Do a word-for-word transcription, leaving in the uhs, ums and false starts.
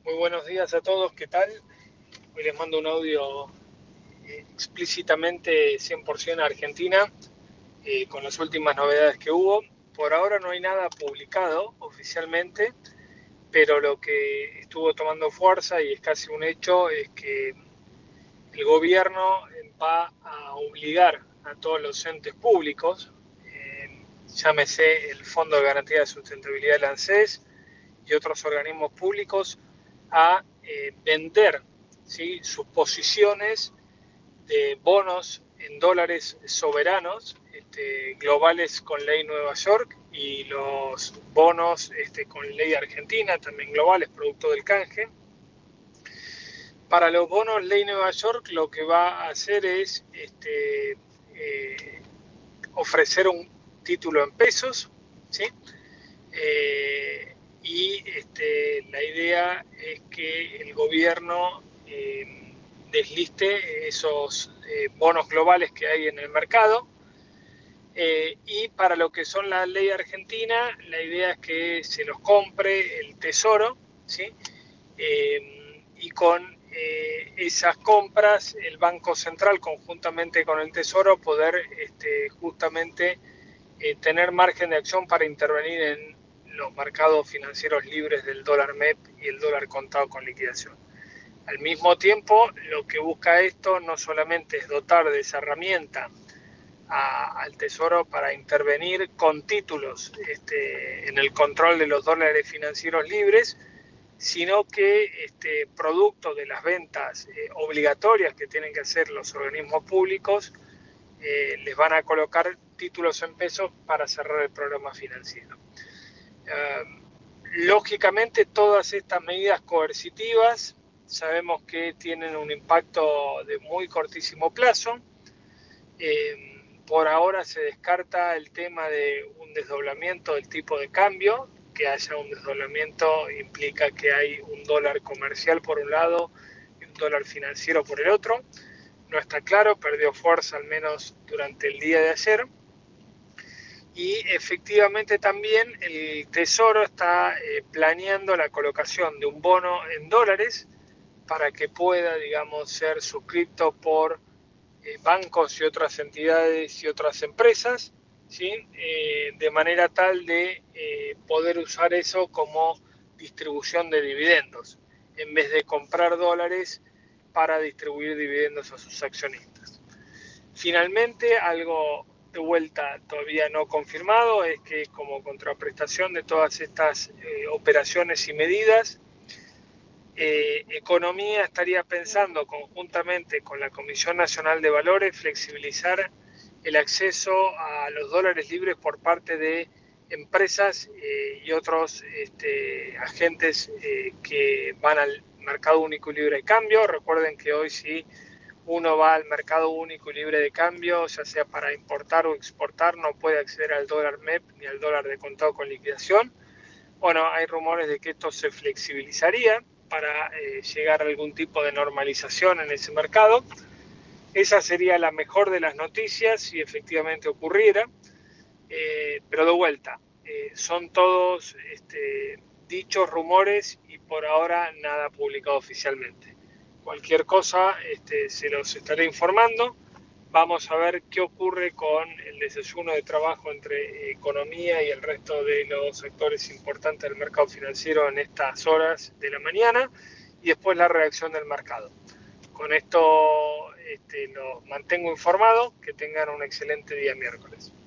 Muy buenos días a todos, ¿qué tal? Hoy les mando un audio eh, explícitamente cien por ciento Argentina, eh, con las últimas novedades que hubo. Por ahora no hay nada publicado oficialmente, pero lo que estuvo tomando fuerza y es casi un hecho es que el gobierno va a obligar a todos los entes públicos, eh, llámese el Fondo de Garantía de Sustentabilidad del ANSES y otros organismos públicos, a eh, vender, ¿sí?, sus posiciones de bonos en dólares soberanos, este, globales con ley Nueva York, y los bonos este, con ley Argentina, también globales, producto del canje. Para los bonos ley Nueva York lo que va a hacer es este, eh, ofrecer un título en pesos, ¿sí? Eh, y este, la idea es que el gobierno eh, desliste esos eh, bonos globales que hay en el mercado. Eh, y para lo que son la ley argentina, la idea es que se los compre el Tesoro, ¿sí? Eh, y con eh, esas compras el Banco Central, conjuntamente con el Tesoro, poder este, justamente eh, tener margen de acción para intervenir en los mercados financieros libres del dólar M E P y el dólar contado con liquidación. Al mismo tiempo, lo que busca esto no solamente es dotar de esa herramienta a, al Tesoro para intervenir con títulos este, en el control de los dólares financieros libres, sino que este, producto de las ventas eh, obligatorias que tienen que hacer los organismos públicos, eh, les van a colocar títulos en pesos para cerrar el programa financiero. Uh, lógicamente, todas estas medidas coercitivas sabemos que tienen un impacto de muy cortísimo plazo. Eh, por ahora se descarta el tema de un desdoblamiento del tipo de cambio. Que haya un desdoblamiento implica que hay un dólar comercial por un lado y un dólar financiero por el otro. No está claro, perdió fuerza al menos durante el día de ayer. Y efectivamente también el Tesoro está eh, planeando la colocación de un bono en dólares para que pueda, digamos, ser suscrito por eh, bancos y otras entidades y otras empresas, ¿sí? Eh, de manera tal de eh, poder usar eso como distribución de dividendos, en vez de comprar dólares para distribuir dividendos a sus accionistas. Finalmente, algo de vuelta todavía no confirmado es que como contraprestación de todas estas eh, operaciones y medidas, eh, Economía estaría pensando conjuntamente con la Comisión Nacional de Valores flexibilizar el acceso a los dólares libres por parte de empresas eh, y otros este, agentes eh, que van al mercado único y libre de cambio. Recuerden que hoy sí uno va al mercado único y libre de cambio, ya sea para importar o exportar, no puede acceder al dólar M E P ni al dólar de contado con liquidación. Bueno, hay rumores de que esto se flexibilizaría para eh, llegar a algún tipo de normalización en ese mercado. Esa sería la mejor de las noticias si efectivamente ocurriera. Eh, pero de vuelta, eh, son todos este, dichos, rumores, y por ahora nada publicado oficialmente. Cualquier cosa este, se los estaré informando. Vamos a ver qué ocurre con el desayuno de trabajo entre Economía y el resto de los actores importantes del mercado financiero en estas horas de la mañana, y después la reacción del mercado. Con esto este, los mantengo informados. Que tengan un excelente día miércoles.